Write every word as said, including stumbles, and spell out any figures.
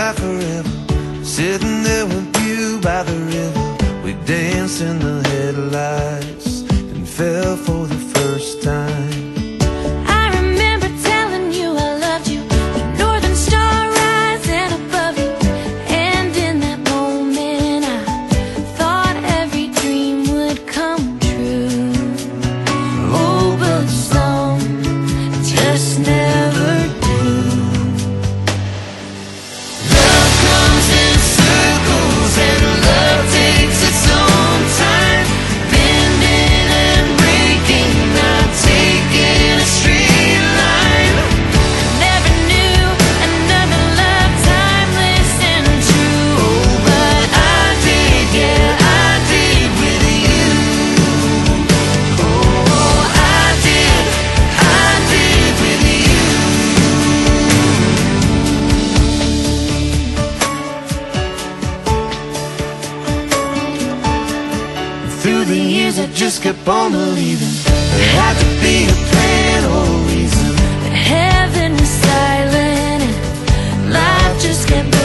like forever, sitting there with you by the river. We danced in the headlights and fell for the first time. I remember telling you I loved you, the northern star rising above you. And in that moment I thought every dream would come true. Oh, but some just never do. Love comes in circles and love takes its own time, bending and breaking, not taking a straight line. Never knew another love timeless and true. Oh, but I did, yeah, I did with you. Oh, I did, I did with you. Through the years I just kept on believing there had to be a plan or a reason. Heaven was silent and life just kept